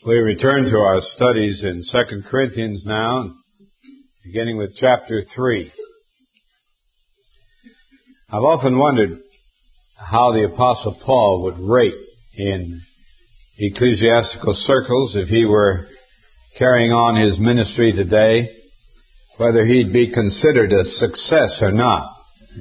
We return to our studies in 2 Corinthians now, beginning with chapter 3. I've often wondered how the Apostle Paul would rate in ecclesiastical circles if he were carrying on his ministry today, whether he'd be considered a success or not.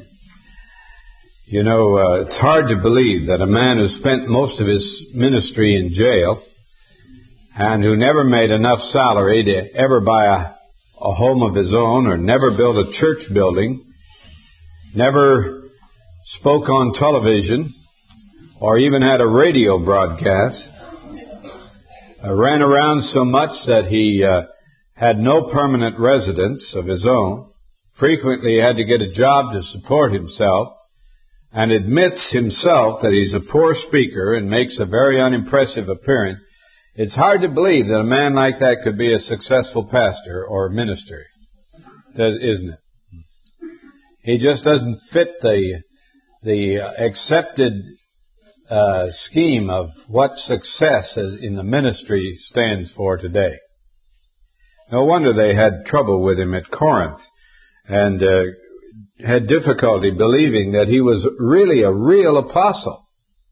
You know, it's hard to believe that a man who spent most of his ministry in jail and who never made enough salary to ever buy a home of his own or never built a church building, never spoke on television or even had a radio broadcast, ran around so much that he had no permanent residence of his own, frequently had to get a job to support himself, and admits himself that he's a poor speaker and makes a very unimpressive appearance. It's hard to believe that a man like that could be a successful pastor or minister, isn't it? He just doesn't fit the accepted scheme of what success in the ministry stands for today. No wonder they had trouble with him at Corinth and had difficulty believing that he was really a real apostle.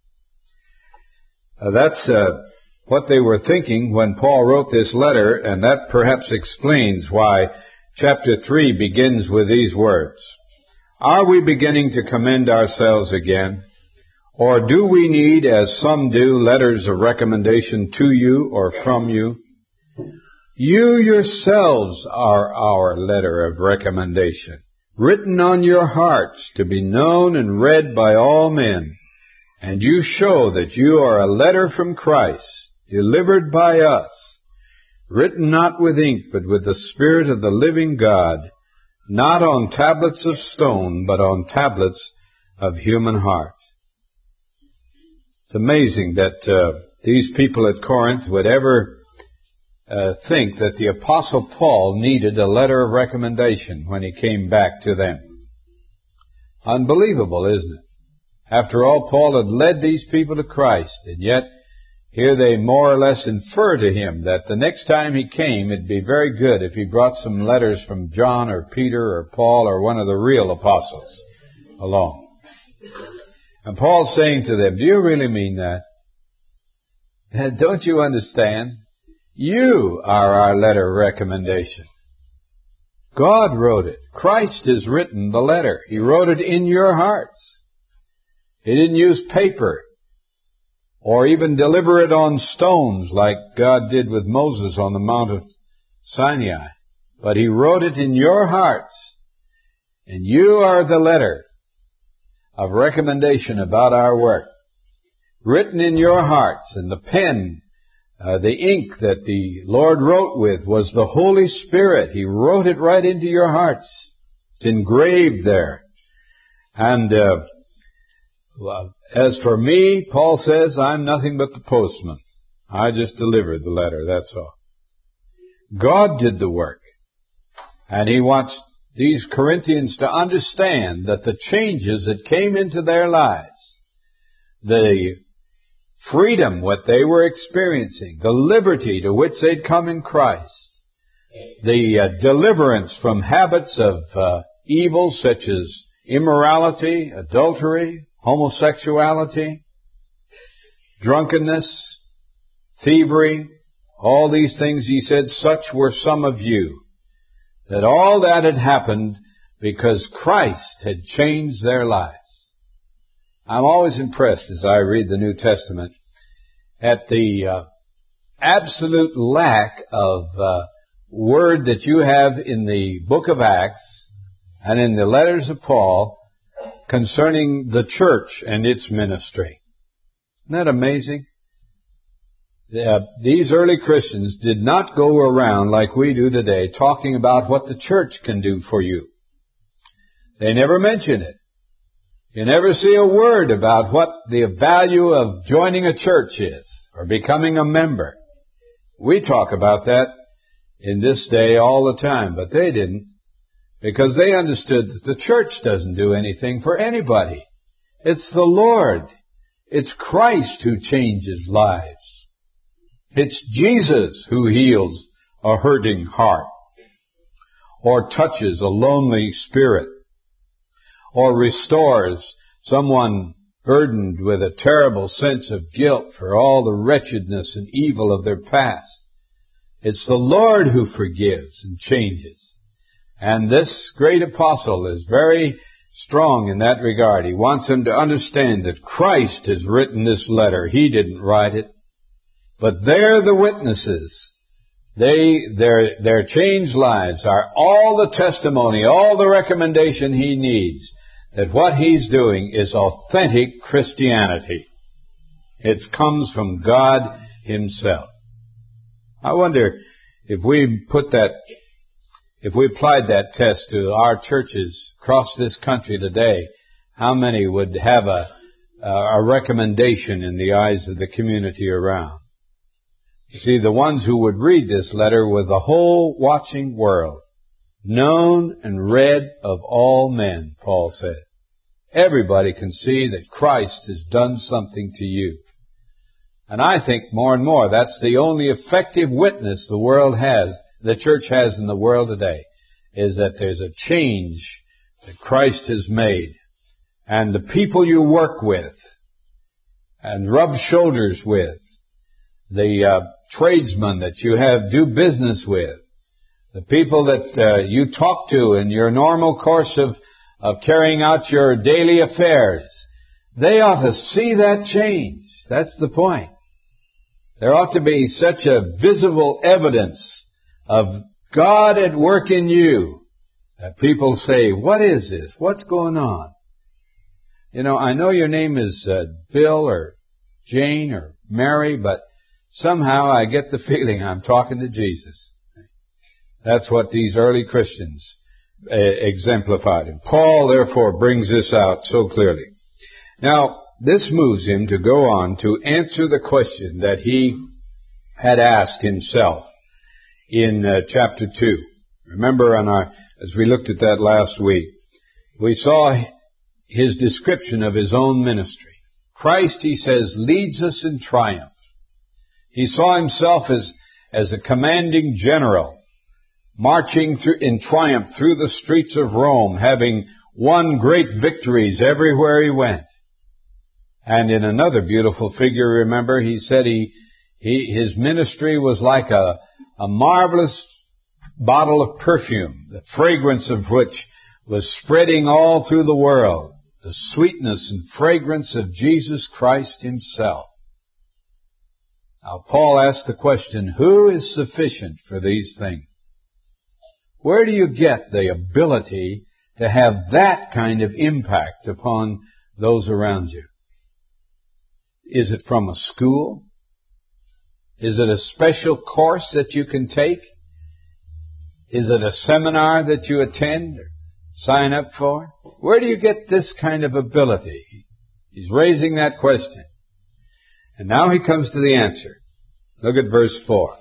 That's what they were thinking when Paul wrote this letter, and that perhaps explains why chapter 3 begins with these words. Are we beginning to commend ourselves again? Or do we need, as some do, letters of recommendation to you or from you? You yourselves are our letter of recommendation, written on your hearts to be known and read by all men. And you show that you are a letter from Christ, delivered by us, written not with ink, but with the Spirit of the living God, not on tablets of stone, but on tablets of human heart. It's amazing that these people at Corinth would ever think that the Apostle Paul needed a letter of recommendation when he came back to them. Unbelievable, isn't it? After all, Paul had led these people to Christ, and yet here they more or less infer to him that the next time he came, it'd be very good if he brought some letters from John or Peter or Paul or one of the real apostles along. And Paul's saying to them, do you really mean that? Don't you understand? You are our letter of recommendation. God wrote it. Christ has written the letter. He wrote it in your hearts. He didn't use paper or even deliver it on stones like God did with Moses on the Mount of Sinai. But he wrote it in your hearts. And you are the letter of recommendation about our work, written in your hearts. And the pen, the ink that the Lord wrote with was the Holy Spirit. He wrote it right into your hearts. It's engraved there. And as for me, Paul says, I'm nothing but the postman. I just delivered the letter, that's all. God did the work. And he wants these Corinthians to understand that the changes that came into their lives, the freedom what they were experiencing, the liberty to which they'd come in Christ, the deliverance from habits of evil such as immorality, adultery, homosexuality, drunkenness, thievery, all these things, he said, such were some of you. That all that had happened because Christ had changed their lives. I'm always impressed as I read the New Testament at the absolute lack of word that you have in the book of Acts and in the letters of Paul concerning the church and its ministry. Isn't that amazing? These early Christians did not go around like we do today talking about what the church can do for you. They never mention it. You never see a word about what the value of joining a church is or becoming a member. We talk about that in this day all the time, but they didn't. Because they understood that the church doesn't do anything for anybody. It's the Lord. It's Christ who changes lives. It's Jesus who heals a hurting heart, or touches a lonely spirit, or restores someone burdened with a terrible sense of guilt for all the wretchedness and evil of their past. It's the Lord who forgives and changes. And this great apostle is very strong in that regard. He wants them to understand that Christ has written this letter. He didn't write it. But they're the witnesses. Their changed lives are all the testimony, all the recommendation he needs that what he's doing is authentic Christianity. It comes from God himself. I wonder if we applied that test to our churches across this country today, how many would have a recommendation in the eyes of the community around? You see, the ones who would read this letter were the whole watching world, known and read of all men, Paul said. Everybody can see that Christ has done something to you. And I think more and more that's the only effective witness the church has in the world today, is that there's a change that Christ has made. And the people you work with and rub shoulders with, the tradesmen that you do business with, the people that you talk to in your normal course of carrying out your daily affairs, they ought to see that change. That's the point. There ought to be such a visible evidence of God at work in you that people say, what is this? What's going on? You know, I know your name is Bill or Jane or Mary, but somehow I get the feeling I'm talking to Jesus. That's what these early Christians exemplified. And Paul, therefore, brings this out so clearly. Now, this moves him to go on to answer the question that he had asked himself in chapter 2. Remember, as we looked at that last week, we saw his description of his own ministry. Christ, he says, leads us in triumph. He saw himself as a commanding general, marching in triumph through the streets of Rome, having won great victories everywhere he went. And in another beautiful figure, remember, he said his ministry was like a marvelous bottle of perfume, the fragrance of which was spreading all through the world, the sweetness and fragrance of Jesus Christ himself. Now, Paul asked the question, who is sufficient for these things? Where do you get the ability to have that kind of impact upon those around you? Is it from a school? Is it a special course that you can take? Is it a seminar that you attend or sign up for? Where do you get this kind of ability? He's raising that question. And now he comes to the answer. Look at verse 4.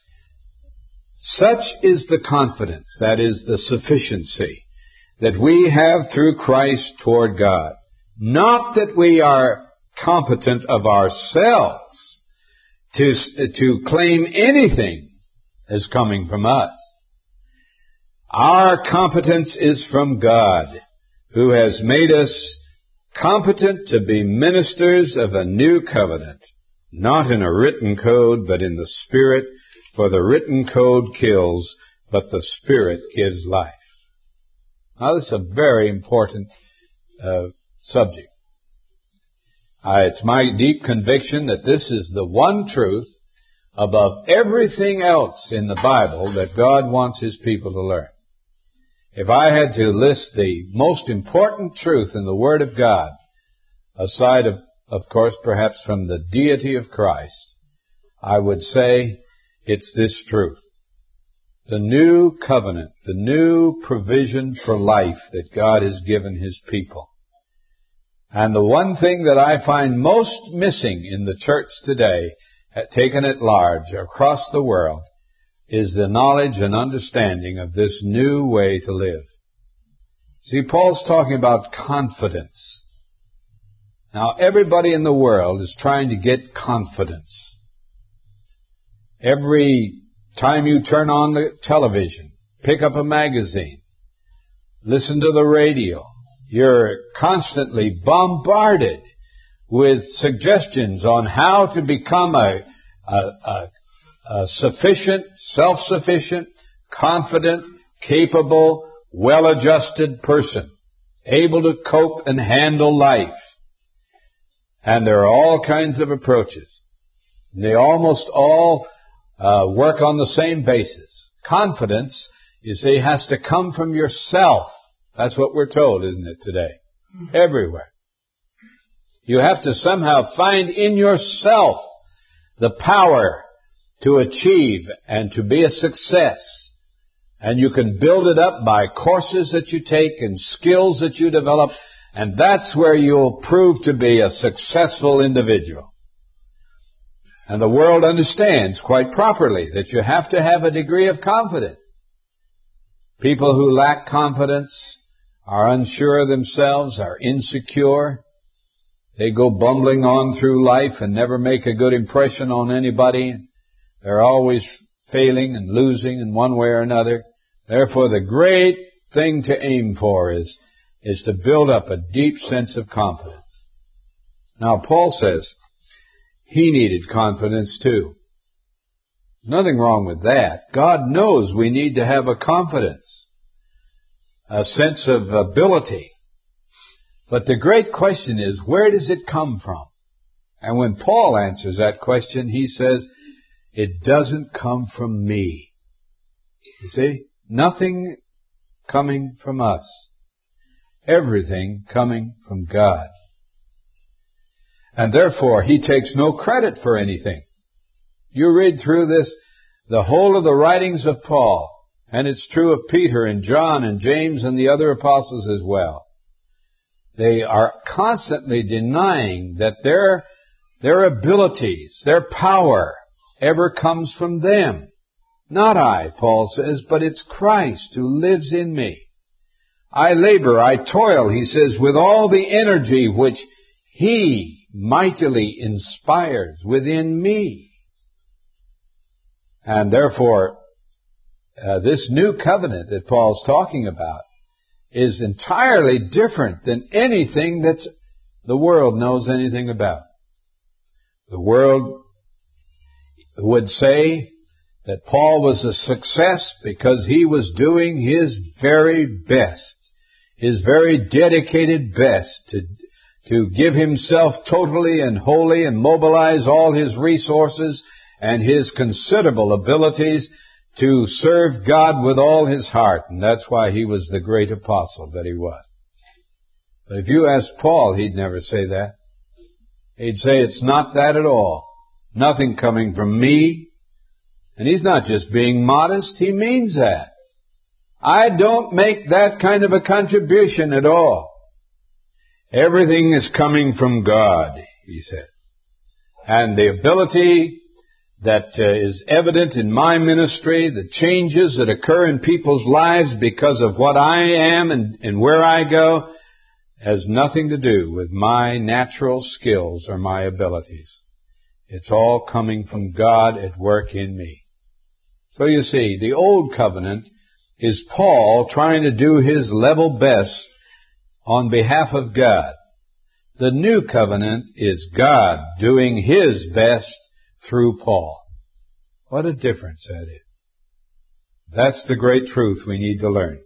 Such is the confidence, that is the sufficiency, that we have through Christ toward God. Not that we are competent of ourselves to claim anything as coming from us. Our competence is from God, who has made us competent to be ministers of a new covenant, not in a written code, but in the Spirit, for the written code kills, but the Spirit gives life. Now, this is a very important subject. It's my deep conviction that this is the one truth above everything else in the Bible that God wants His people to learn. If I had to list the most important truth in the Word of God, aside of course, perhaps from the deity of Christ, I would say it's this truth. The new covenant, the new provision for life that God has given His people. And the one thing that I find most missing in the church today, taken at large across the world, is the knowledge and understanding of this new way to live. See, Paul's talking about confidence. Now, everybody in the world is trying to get confidence. Every time you turn on the television, pick up a magazine, listen to the radio, you're constantly bombarded with suggestions on how to become a sufficient, self-sufficient, confident, capable, well-adjusted person, able to cope and handle life. And there are all kinds of approaches. They almost all work on the same basis. Confidence, you see, has to come from yourself. That's what we're told, isn't it, today? Everywhere. You have to somehow find in yourself the power to achieve and to be a success. And you can build it up by courses that you take and skills that you develop, and that's where you'll prove to be a successful individual. And the world understands quite properly that you have to have a degree of confidence. People who lack confidence are unsure of themselves, are insecure. They go bumbling on through life and never make a good impression on anybody. They're always failing and losing in one way or another. Therefore, the great thing to aim for is to build up a deep sense of confidence. Now, Paul says he needed confidence too. Nothing wrong with that. God knows we need to have a confidence, a sense of ability. But the great question is, where does it come from? And when Paul answers that question, he says, it doesn't come from me. You see? Nothing coming from us. Everything coming from God. And therefore, he takes no credit for anything. You read through this, the whole of the writings of Paul, and it's true of Peter and John and James and the other apostles as well. They are constantly denying that their abilities, their power, ever comes from them. Not I, Paul says, but it's Christ who lives in me. I labor, I toil, he says, with all the energy which he mightily inspires within me. And therefore, this new covenant that Paul's talking about is entirely different than anything that the world knows anything about. The world would say that Paul was a success because he was doing his very best, his very dedicated best to give himself totally and wholly and mobilize all his resources and his considerable abilities to serve God with all his heart. And that's why he was the great apostle that he was. But if you ask Paul, he'd never say that. He'd say it's not that at all. Nothing coming from me. And he's not just being modest, he means that. I don't make that kind of a contribution at all. Everything is coming from God, he said. And the ability that is evident in my ministry, the changes that occur in people's lives because of what I am and where I go, has nothing to do with my natural skills or my abilities. It's all coming from God at work in me. So you see, the old covenant is Paul trying to do his level best on behalf of God. The new covenant is God doing his best through Paul. What a difference that is. That's the great truth we need to learn.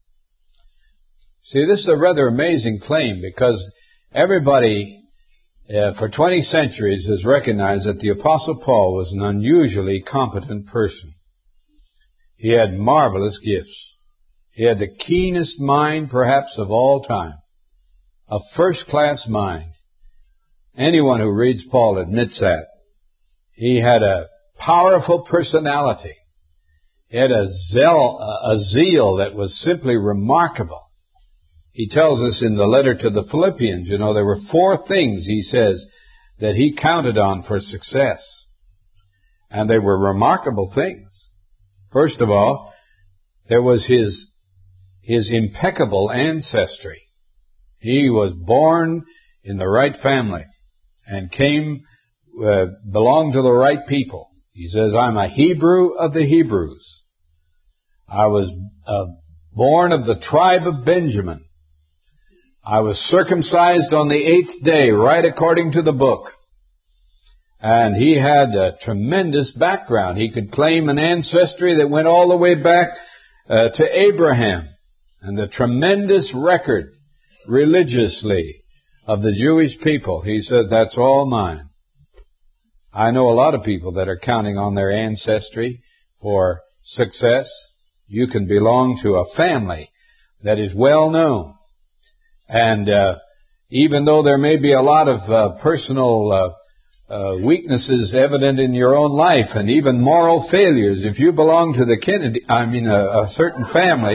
See, this is a rather amazing claim because everybody for 20 centuries has recognized that the Apostle Paul was an unusually competent person. He had marvelous gifts. He had the keenest mind, perhaps, of all time. A first-class mind. Anyone who reads Paul admits that. He had a powerful personality. He had a zeal that was simply remarkable. He tells us in the letter to the Philippians, there were 4 things, he says, that he counted on for success. And they were remarkable things. First of all, there was his impeccable ancestry. He was born in the right family and belonged to the right people. He says, I'm a Hebrew of the Hebrews. I was born of the tribe of Benjamin. I was circumcised on the 8th day, right according to the book. And he had a tremendous background. He could claim an ancestry that went all the way back to Abraham, and the tremendous record religiously of the Jewish people. He said, that's all mine. I know a lot of people that are counting on their ancestry for success. You can belong to a family that is well known. And even though there may be a lot of personal weaknesses evident in your own life, and even moral failures, if you belong to a certain family,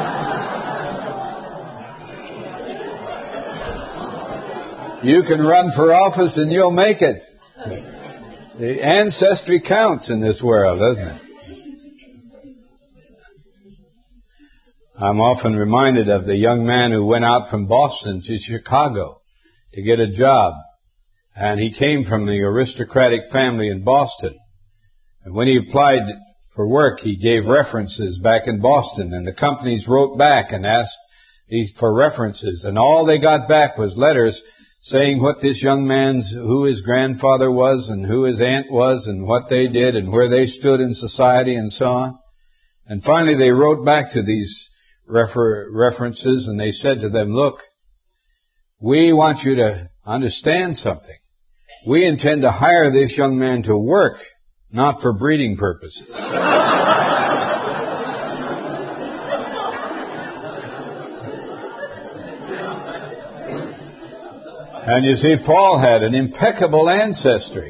you can run for office and you'll make it. The ancestry counts in this world, doesn't it? I'm often reminded of the young man who went out from Boston to Chicago to get a job. And he came from the aristocratic family in Boston. And when he applied for work, he gave references back in Boston. And the companies wrote back and asked for references. And all they got back was letters saying what this young man's, who his grandfather was and who his aunt was and what they did and where they stood in society and so on. And finally they wrote back to these references and they said to them, look, we want you to understand something. We intend to hire this young man to work, not for breeding purposes. And you see, Paul had an impeccable ancestry.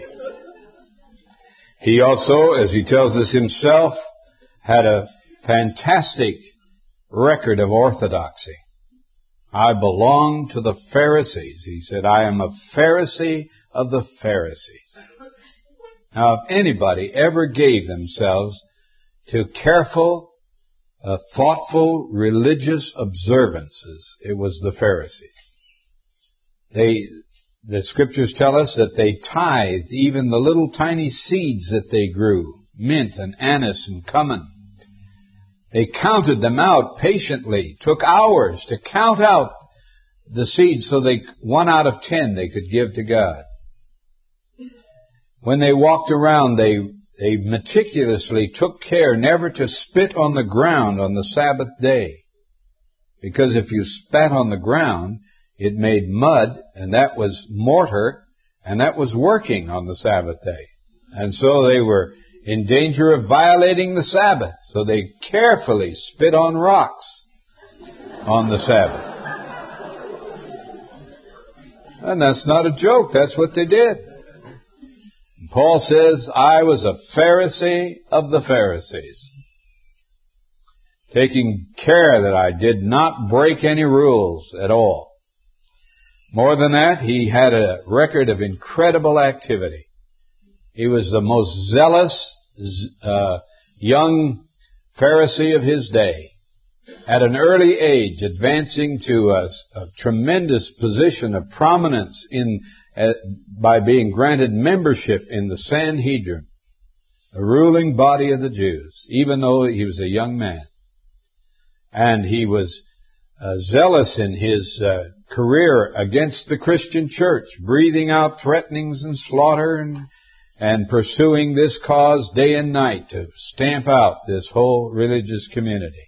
He also, as he tells us himself, had a fantastic record of orthodoxy. I belong to the Pharisees. He said, I am a Pharisee of the Pharisees. Now, if anybody ever gave themselves to careful, thoughtful, religious observances, it was the Pharisees. The scriptures tell us that they tithed even the little tiny seeds that they grew, mint and anise and cumin. They counted them out patiently, took hours to count out the seeds so 1 out of 10 they could give to God. When they walked around, they meticulously took care never to spit on the ground on the Sabbath day. Because if you spat on the ground, it made mud, and that was mortar, and that was working on the Sabbath day. And so they were in danger of violating the Sabbath. So they carefully spit on rocks on the Sabbath. And that's not a joke. That's what they did. And Paul says, I was a Pharisee of the Pharisees, taking care that I did not break any rules at all. More than that, he had a record of incredible activity. He was the most zealous young Pharisee of his day. At an early age, advancing to a tremendous position of prominence by being granted membership in the Sanhedrin, the ruling body of the Jews, even though he was a young man. And he was zealous in his career against the Christian church, breathing out threatenings and slaughter and pursuing this cause day and night to stamp out this whole religious community.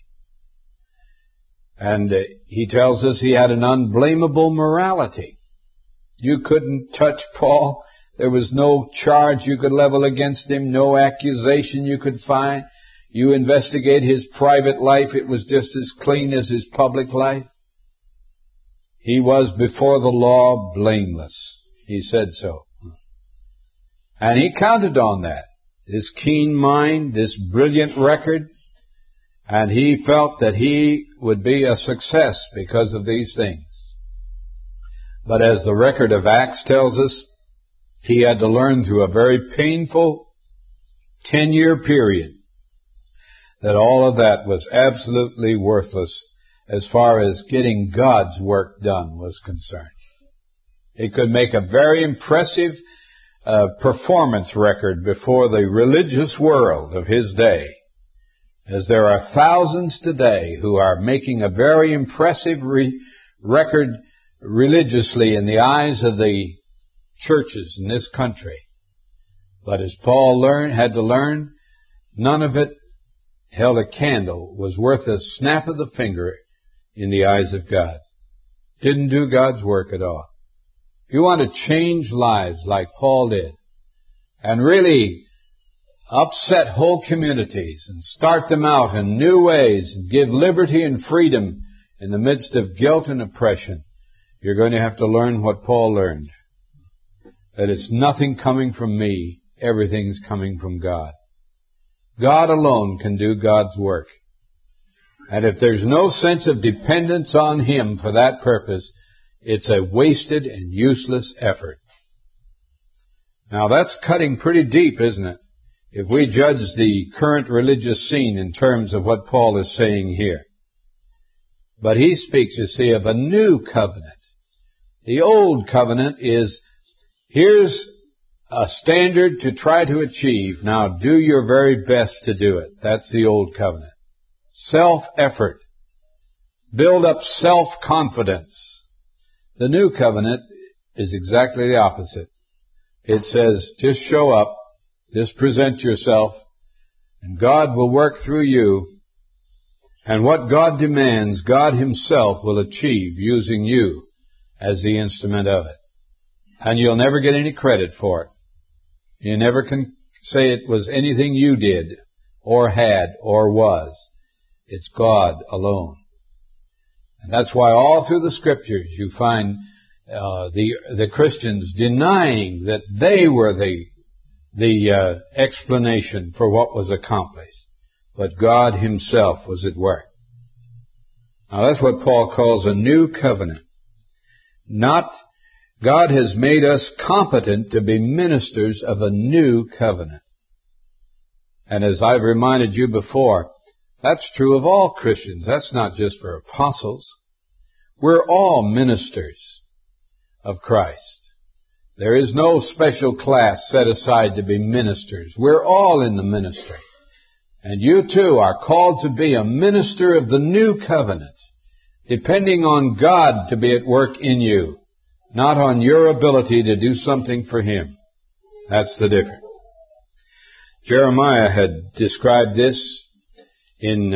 And he tells us he had an unblameable morality. You couldn't touch Paul. There was no charge you could level against him, no accusation you could find. You investigate his private life, it was just as clean as his public life. He was before the law blameless. He said so. And he counted on that, this keen mind, this brilliant record, and he felt that he would be a success because of these things. But as the record of Acts tells us, he had to learn through a very painful 10-year period that all of that was absolutely worthless as far as getting God's work done was concerned. He could make a very impressive performance record before the religious world of his day, as there are thousands today who are making a very impressive record religiously in the eyes of the churches in this country. But as Paul had to learn, none of it held a candle, was worth a snap of the finger in the eyes of God. Didn't do God's work at all. If you want to change lives like Paul did, and really upset whole communities and start them out in new ways and give liberty and freedom in the midst of guilt and oppression, you're going to have to learn what Paul learned. That it's nothing coming from me, everything's coming from God. God alone can do God's work. And if there's no sense of dependence on Him for that purpose, it's a wasted and useless effort. Now that's cutting pretty deep, isn't it? If we judge the current religious scene in terms of what Paul is saying here. But he speaks, you see, of a new covenant. The old covenant is, here's a standard to try to achieve. Now do your very best to do it. That's the old covenant. Self-effort. Build up self-confidence. The new covenant is exactly the opposite. It says, just show up, just present yourself, and God will work through you. And what God demands, God Himself will achieve using you as the instrument of it. And you'll never get any credit for it. You never can say it was anything you did, or had, or was. It's God alone. And that's why all through the Scriptures you find the Christians denying that they were the explanation for what was accomplished. But God Himself was at work. Now that's what Paul calls a new covenant. God has made us competent to be ministers of a new covenant. And as I've reminded you before, that's true of all Christians. That's not just for apostles. We're all ministers of Christ. There is no special class set aside to be ministers. We're all in the ministry. And you too are called to be a minister of the new covenant, depending on God to be at work in you, not on your ability to do something for Him. That's the difference. Jeremiah had described this in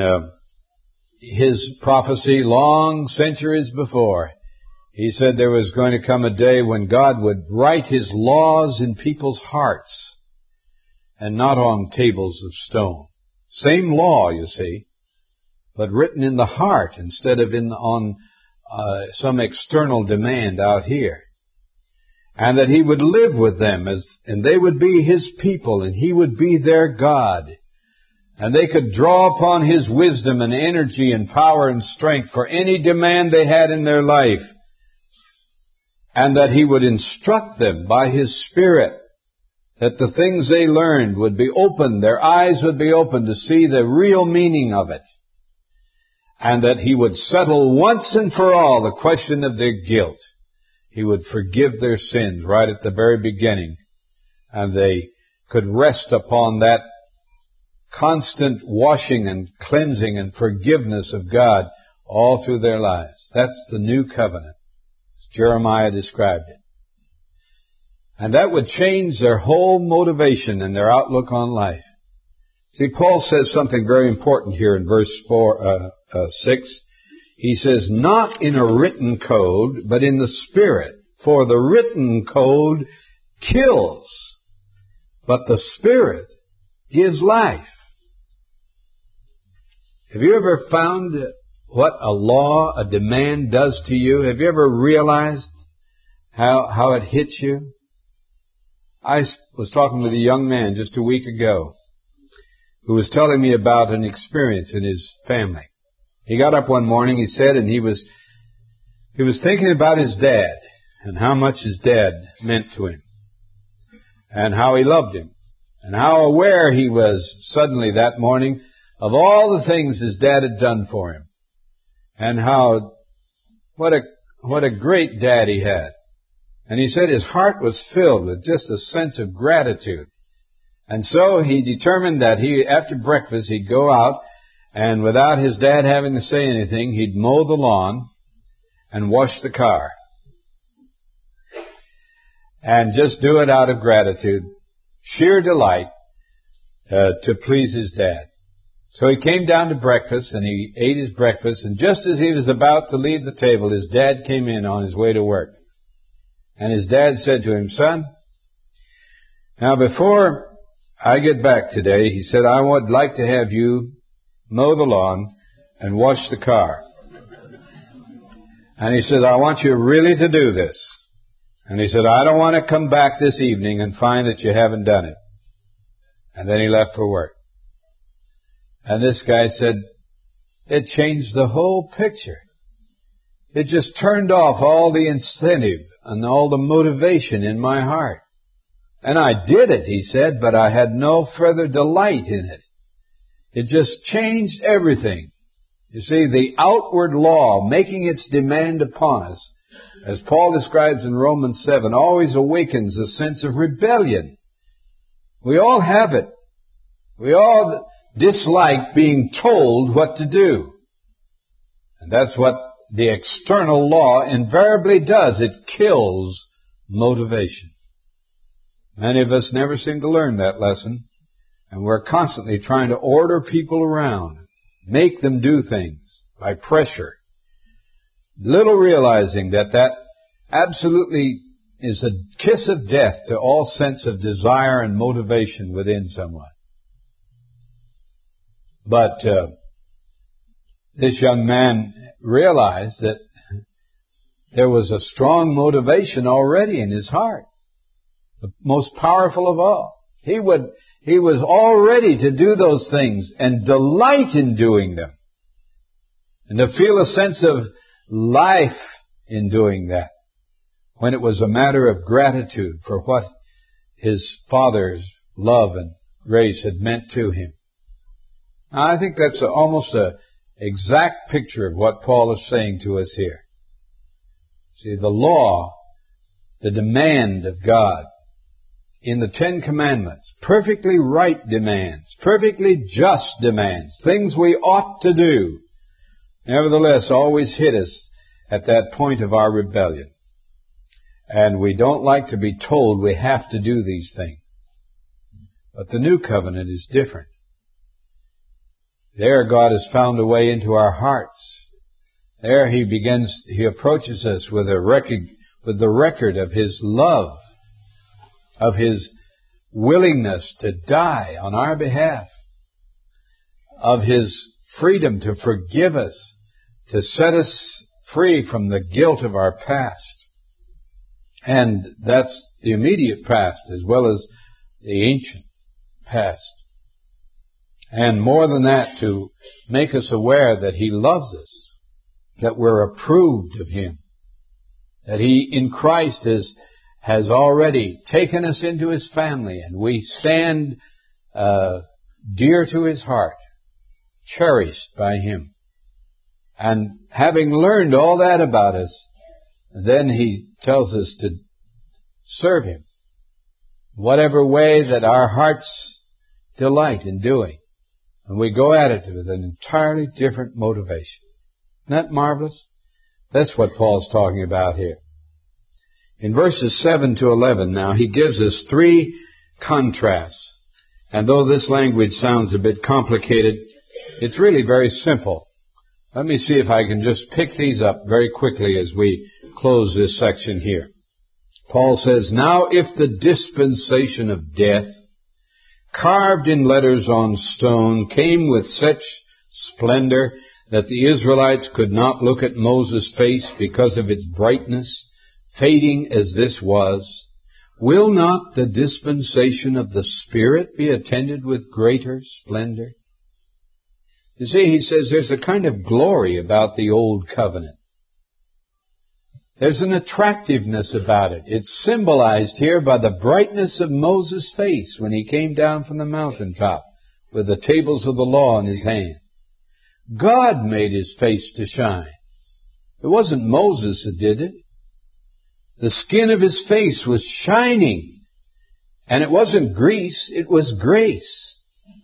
his prophecy long centuries before. He said there was going to come a day when God would write His laws in people's hearts and not on tables of stone. Same law, you see, but written in the heart instead of on some external demand out here. And that He would live with them and they would be His people and He would be their God. And they could draw upon His wisdom and energy and power and strength for any demand they had in their life. And that He would instruct them by His Spirit, that the things they learned would be open, their eyes would be open to see the real meaning of it. And that He would settle once and for all the question of their guilt. He would forgive their sins right at the very beginning. And they could rest upon that constant washing and cleansing and forgiveness of God all through their lives. That's the new covenant, as Jeremiah described it. And that would change their whole motivation and their outlook on life. See, Paul says something very important here in verse 6. He says, not in a written code, but in the Spirit. For the written code kills, but the Spirit gives life. Have you ever found what a law, a demand does to you? Have you ever realized how it hits you? I was talking with a young man just a week ago who was telling me about an experience in his family. He got up one morning, he said, and he was thinking about his dad and how much his dad meant to him and how he loved him and how aware he was suddenly that morning of all the things his dad had done for him and what a great dad he had. And he said his heart was filled with just a sense of gratitude. And so he determined that after breakfast, he'd go out, and without his dad having to say anything, he'd mow the lawn and wash the car. And just do it out of gratitude, sheer delight, to please his dad. So he came down to breakfast, and he ate his breakfast, and just as he was about to leave the table, his dad came in on his way to work. And his dad said to him, "Son, now before I get back today," he said, "I would like to have you mow the lawn and wash the car." And he said, "I want you really to do this." And he said, "I don't want to come back this evening and find that you haven't done it." And then he left for work. And this guy said, it changed the whole picture. It just turned off all the incentive and all the motivation in my heart. And I did it, he said, but I had no further delight in it. It just changed everything. You see, the outward law making its demand upon us, as Paul describes in Romans 7, always awakens a sense of rebellion. We all have it. We all dislike being told what to do. And that's what the external law invariably does. It kills motivation. Many of us never seem to learn that lesson, and we're constantly trying to order people around, make them do things by pressure, little realizing that absolutely is a kiss of death to all sense of desire and motivation within someone. But this young man realized that there was a strong motivation already in his heart, the most powerful of all. He was all ready to do those things and delight in doing them, and to feel a sense of life in doing that, when it was a matter of gratitude for what his father's love and grace had meant to him. Now, I think that's almost an exact picture of what Paul is saying to us here. See, the law, the demand of God in the Ten Commandments, perfectly right demands, perfectly just demands, things we ought to do, nevertheless always hit us at that point of our rebellion. And we don't like to be told we have to do these things. But the new covenant is different. There God has found a way into our hearts. There He approaches us with the record of His love, of His willingness to die on our behalf, of His freedom to forgive us, to set us free from the guilt of our past. And that's the immediate past as well as the ancient past. And more than that, to make us aware that He loves us, that we're approved of Him, that He in Christ has already taken us into His family, and we stand dear to His heart, cherished by Him. And having learned all that about us, then He tells us to serve Him, whatever way that our hearts delight in doing. And we go at it with an entirely different motivation. Isn't that marvelous? That's what Paul's talking about here. In verses 7 to 11 now, he gives us three contrasts. And though this language sounds a bit complicated, it's really very simple. Let me see if I can just pick these up very quickly as we close this section here. Paul says, "Now if the dispensation of death, carved in letters on stone, came with such splendor that the Israelites could not look at Moses' face because of its brightness, fading as this was, will not the dispensation of the Spirit be attended with greater splendor?" You see, he says there's a kind of glory about the old covenant. There's an attractiveness about it. It's symbolized here by the brightness of Moses' face when he came down from the mountaintop with the tables of the law in his hand. God made his face to shine. It wasn't Moses that did it. The skin of his face was shining. And it wasn't grease, it was grace.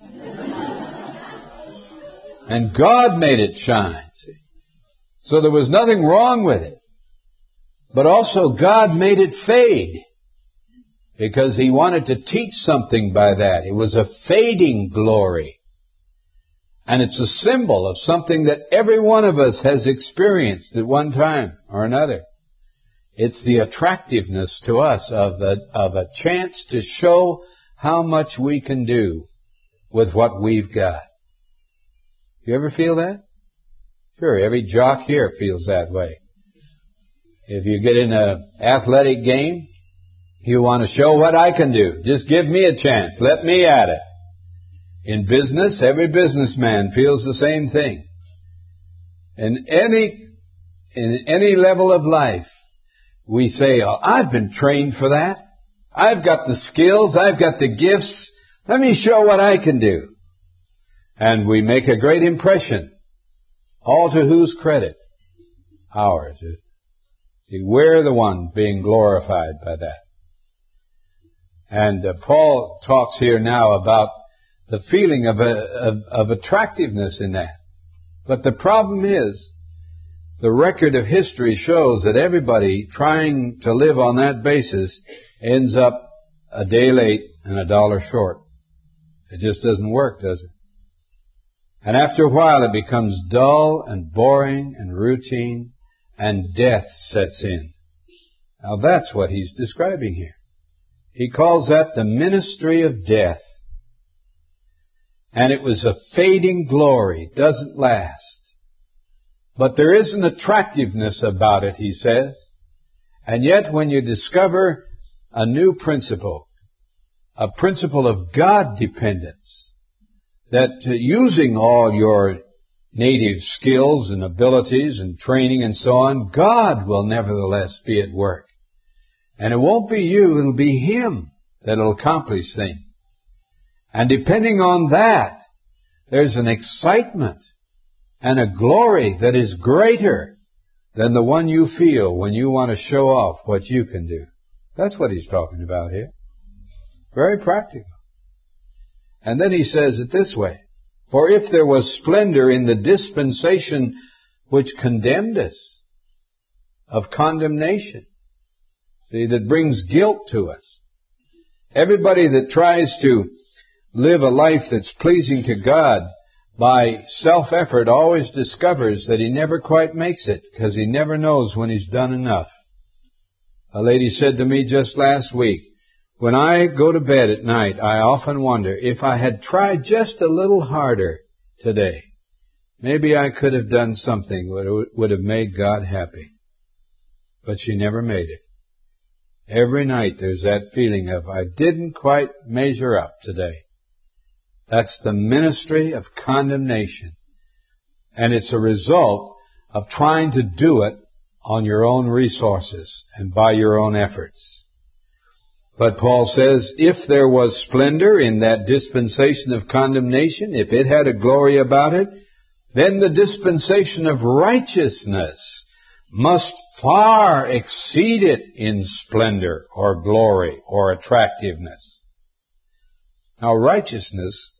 And God made it shine. See? So there was nothing wrong with it. But also God made it fade. Because he wanted to teach something by that. It was a fading glory. And it's a symbol of something that every one of us has experienced at one time or another. It's the attractiveness to us of a chance to show how much we can do with what we've got. You ever feel that? Sure, every jock here feels that way. If you get in an athletic game, you want to show what I can do. Just give me a chance. Let me at it. In business, every businessman feels the same thing. In any level of life, we say, oh, I've been trained for that. I've got the skills. I've got the gifts. Let me show what I can do. And we make a great impression. All to whose credit? Ours. See, we're the one being glorified by that. And Paul talks here now about the feeling of attractiveness in that. But the problem is, the record of history shows that everybody trying to live on that basis ends up a day late and $1 short. It just doesn't work, does it? And after a while it becomes dull and boring and routine, and death sets in. Now that's what he's describing here. He calls that the ministry of death. And it was a fading glory, doesn't last. But there is an attractiveness about it, he says. And yet when you discover a new principle, a principle of God dependence, that using all your native skills and abilities and training and so on, God will nevertheless be at work. And it won't be you, it'll be Him that'll accomplish things. And depending on that, there's an excitement and a glory that is greater than the one you feel when you want to show off what you can do. That's what he's talking about here. Very practical. And then he says it this way, for if there was splendor in the dispensation which condemned us, of condemnation, see, that brings guilt to us. Everybody that tries to live a life that's pleasing to God by self-effort always discovers that he never quite makes it because he never knows when he's done enough. A lady said to me just last week, when I go to bed at night, I often wonder if I had tried just a little harder today, maybe I could have done something that would have made God happy. But she never made it. Every night there's that feeling of, I didn't quite measure up today. That's the ministry of condemnation. And it's a result of trying to do it on your own resources and by your own efforts. But Paul says, if there was splendor in that dispensation of condemnation, if it had a glory about it, then the dispensation of righteousness must far exceed it in splendor or glory or attractiveness. Now, righteousness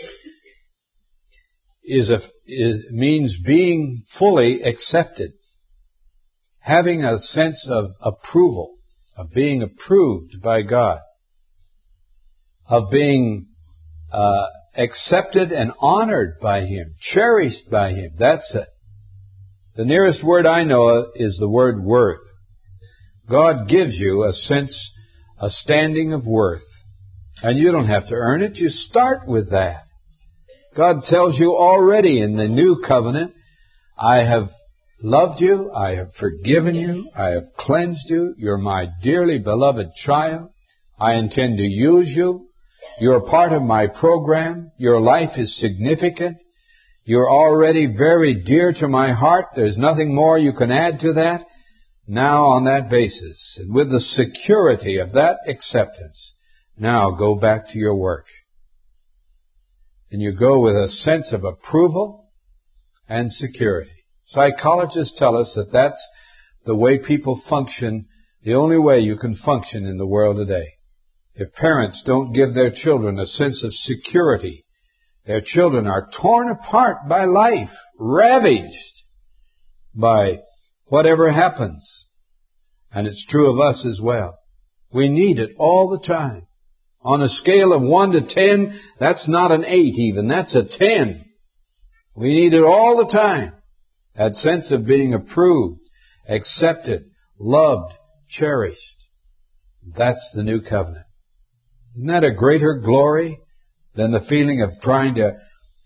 means being fully accepted, having a sense of approval, of being approved by God, of being accepted and honored by Him, cherished by Him. That's it. The nearest word I know is the word worth. God gives you a sense, a standing of worth. And you don't have to earn it. You start with that. God tells you already in the new covenant, I have loved you, I have forgiven you, I have cleansed you, you're my dearly beloved child, I intend to use you, you're part of my program, your life is significant, you're already very dear to my heart, there's nothing more you can add to that. Now on that basis, and with the security of that acceptance, now go back to your work. And you go with a sense of approval and security. Psychologists tell us that that's the way people function the only way you can function in the world today. If parents don't give their children a sense of security, their children are torn apart by life, ravaged by whatever happens. And it's true of us as well. We need it all the time. On a scale of 1 to 10, that's not an 8 even, that's a 10. We need it all the time. That sense of being approved, accepted, loved, cherished. That's the new covenant. Isn't that a greater glory than the feeling of trying to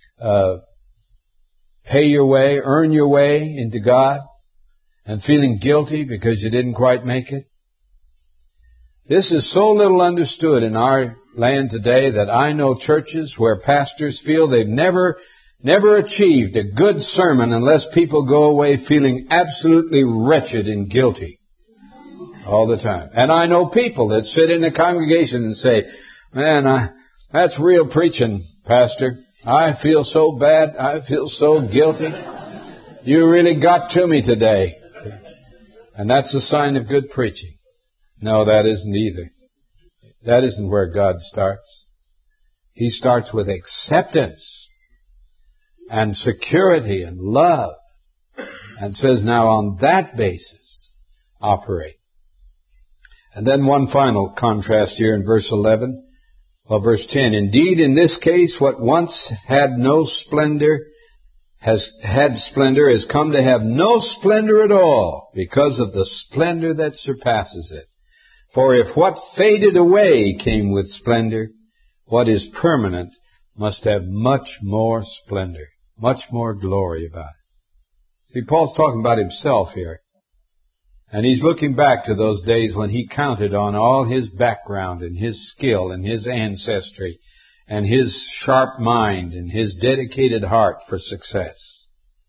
pay your way, earn your way into God, and feeling guilty because you didn't quite make it? This is so little understood in our land today that I know churches where pastors feel they've never achieved a good sermon unless people go away feeling absolutely wretched and guilty all the time. And I know people that sit in a congregation and say, man, that's real preaching, Pastor. I feel so bad. I feel so guilty. You really got to me today. And that's a sign of good preaching. No, that isn't either. That isn't where God starts. He starts with acceptance and security and love and says, now on that basis, operate. And then one final contrast here in verse 11. Well, verse 10, indeed, in this case, what once had no splendor has come to have no splendor at all because of the splendor that surpasses it. For if what faded away came with splendor, what is permanent must have much more splendor, much more glory about it. See, Paul's talking about himself here. And he's looking back to those days when he counted on all his background and his skill and his ancestry and his sharp mind and his dedicated heart for success.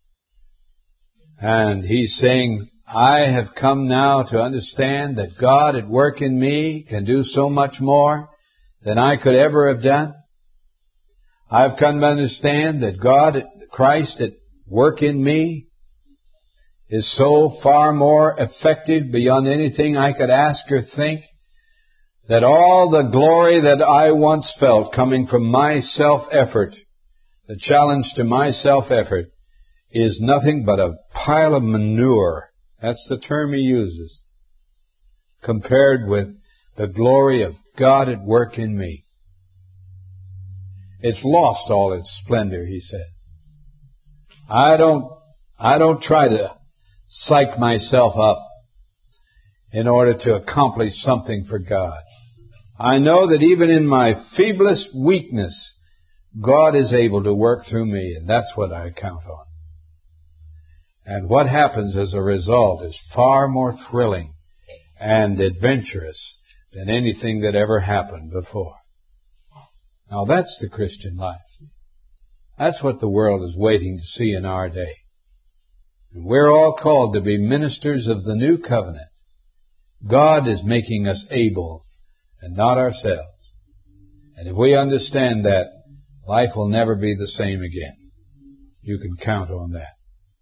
And he's saying, I have come now to understand that God at work in me can do so much more than I could ever have done. I've come to understand that God, Christ at work in me, is so far more effective beyond anything I could ask or think, that all the glory that I once felt coming from my self-effort, the challenge to my self-effort, is nothing but a pile of manure. That's the term he uses, compared with the glory of God at work in me. It's lost all its splendor, he said. I don't try to psych myself up in order to accomplish something for God. I know that even in my feeblest weakness, God is able to work through me, and that's what I count on. And what happens as a result is far more thrilling and adventurous than anything that ever happened before. Now that's the Christian life. That's what the world is waiting to see in our day. And we're all called to be ministers of the new covenant. God is making us able and not ourselves. And if we understand that, life will never be the same again. You can count on that.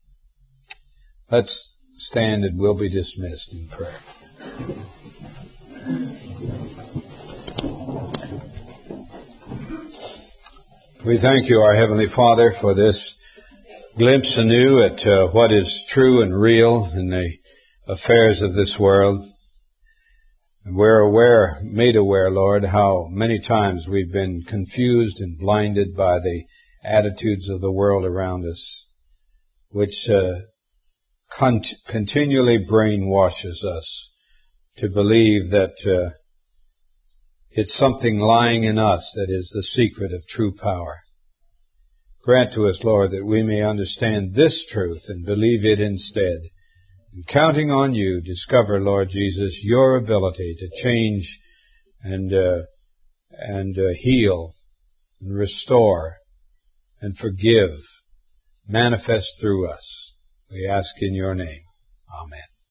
Let's stand and we'll be dismissed in prayer. We thank you, our Heavenly Father, for this glimpse anew at what is true and real in the affairs of this world. And we're made aware, Lord, how many times we've been confused and blinded by the attitudes of the world around us, which continually brainwashes us to believe that it's something lying in us that is the secret of true power. Grant to us, Lord, that we may understand this truth and believe it instead. And counting on you, discover, Lord Jesus, your ability to change and heal and restore and forgive, manifest through us. We ask in your name. Amen.